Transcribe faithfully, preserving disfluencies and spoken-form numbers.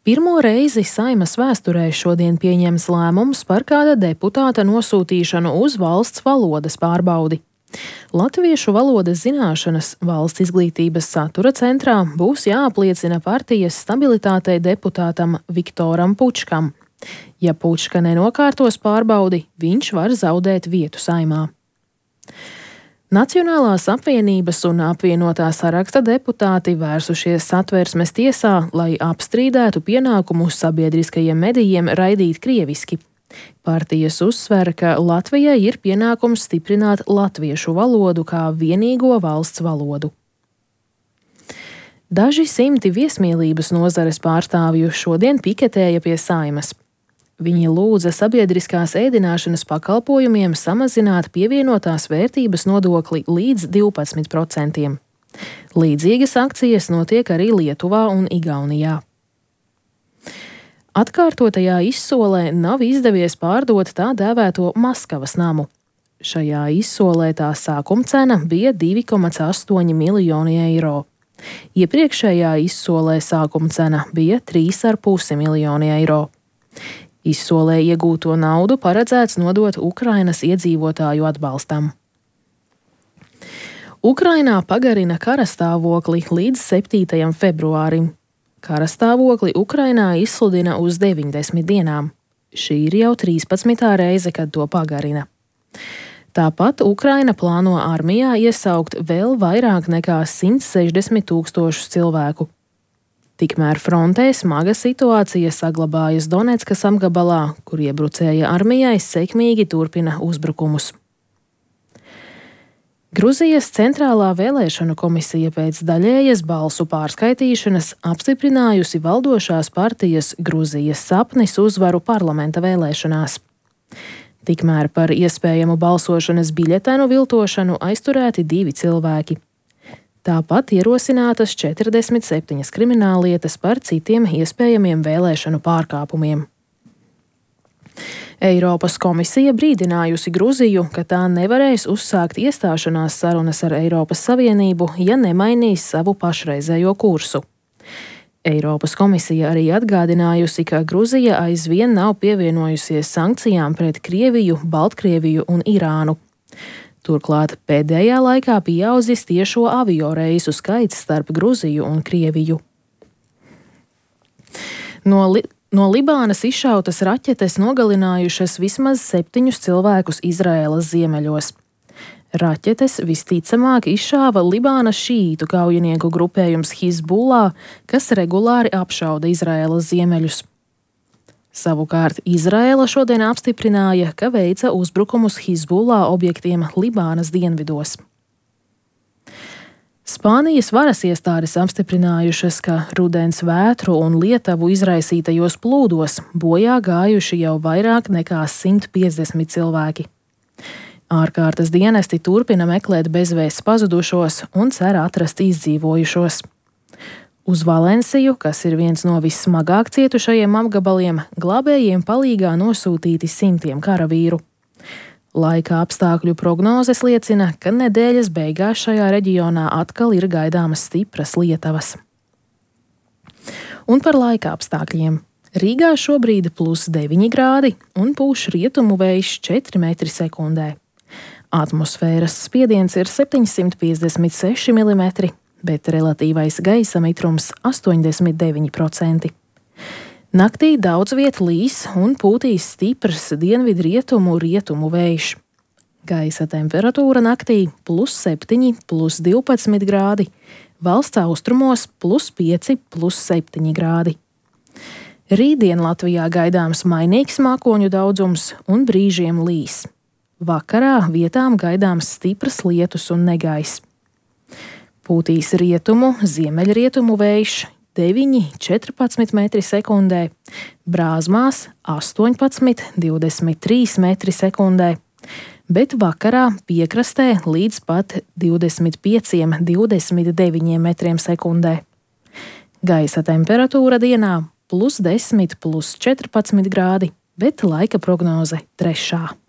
Pirmo reizi Saeimas vēsturē šodien pieņems lēmums par kāda deputāta nosūtīšanu uz valsts valodas pārbaudi. Latviešu valodas zināšanas valsts izglītības satura centrā būs jāapliecina partijas stabilitātei deputātam Viktoram Pučkam. Ja Pučka nenokārtos pārbaudi, viņš var zaudēt vietu Saeimā. Nacionālās apvienības un apvienotā saraksta deputāti vērsušies Satversmes tiesā, lai apstrīdētu pienākumu sabiedriskajiem medijiem raidīt krieviski. Partijas uzsver, ka Latvijai ir pienākums stiprināt latviešu valodu kā vienīgo valsts valodu. Daži simti viesmīlības nozares pārstāvju šodien piketēja pie Saeimas. Viņi lūdza sabiedriskās ēdināšanas pakalpojumiem samazināt pievienotās vērtības nodokli līdz divpadsmit procentiem. Līdzīgas akcijas notiek arī Lietuvā un Igaunijā. Atkārtotajā izsolē nav izdevies pārdot tā dēvēto Maskavas namu. Šajā izsolē tā sākuma cena bija divi komats astoņi miljoni eiro. Iepriekšējā izsolē sākuma cena bija trīs ar pusi miljoni eiro. Izsolē iegūto naudu paredzēts nodot Ukrainas iedzīvotāju atbalstam. Ukrainā pagarina karastāvokli līdz septītajam februārim. Karastāvokli Ukrainā izsludina uz deviņdesmit dienām. Šī ir jau trīspadsmitā reize, kad to pagarina. Tāpat Ukraina plāno armijā iesaukt vēl vairāk nekā simt sešdesmit tūkstošus cilvēku. Tikmēr frontē smaga situācija saglabājas Doneckas apgabalā, kur iebrucēja armijai sekmīgi turpina uzbrukumus. Gruzijas centrālā vēlēšanu komisija pēc daļējas balsu pārskaitīšanas apstiprinājusi valdošās partijas Gruzijas sapnis uzvaru parlamenta vēlēšanās. Tikmēr par iespējamu balsošanas biļetenu viltošanu aizturēti divi cilvēki. Tāpat ierosinātas četrdesmit septiņas krimināllietas par citiem iespējamiem vēlēšanu pārkāpumiem. Eiropas komisija brīdinājusi Gruziju, ka tā nevarēs uzsākt iestāšanās sarunas ar Eiropas Savienību, ja nemainīs savu pašreizējo kursu. Eiropas komisija arī atgādinājusi, ka Gruzija aizvien nav pievienojusies sankcijām pret Krieviju, Baltkrieviju un Irānu. Turklāt pēdējā laikā pieaudzis tiešo avio reisu skaits starp Gruziju un Krieviju. No, li no Libānas izšautas raķetes nogalinājušas vismaz septiņus cilvēkus Izraēlas ziemeļos. Raķetes visticamāk izšāva Libānas šīītu kaujinieku grupējums Hizbullah, kas regulāri apšauda Izraēlas ziemeļus. Savukārt Izraēla šodien apstiprināja, ka veica uzbrukumus Hizbullah objektiem Libānas dienvidos. Spānijas varas iestādes apstiprinājušas, ka rudens vētru un lietavu izraisītajos plūdos bojā gājuši jau vairāk nekā simt piecdesmit cilvēki. Ārkārtas dienesti turpina meklēt bezvēsts pazudušos un cer atrast izdzīvojušos. Uz Valenciju, kas ir viens no vissmagāk cietušajiem apgabaliem, glābējiem palīgā nosūtīti simtiem karavīru. Laika apstākļu prognozes liecina, ka nedēļas beigās šajā reģionā atkal ir gaidāmas stipras lietavas. Un par laika apstākļiem. Rīgā šobrīd plus deviņi grādi un pūš rietumu vējš četri metri sekundē. Atmosfēras spiediens ir septiņsimt piecdesmit seši milimetri. Bet relatīvais gaisa mitrums astoņdesmit deviņi procenti. Naktī daudz viet līs un pūtīs stiprs dienvidrietumu rietumu vējš. Gaisa temperatūra naktī plus septiņi, plus divpadsmit grādi, valsts austrumos plus pieci, plus septiņi grādi. Rītdien Latvijā gaidāms mainīgs mākoņu daudzums un brīžiem līs. Vakarā vietām gaidāms stipras lietus un negaiss. Pūtīs rietumu, ziemeļrietumu vējš deviņi, četrpadsmit metri sekundē, Brāzmās astoņpadsmit, divdesmit trīs metri sekundē, bet vakarā piekrastē līdz pat divdesmit pieciem, divdesmit deviņiem metriem sekundē. Gaisa temperatūra dienā plus desmit, plus četrpadsmit grādi, bet laika prognoze trešā.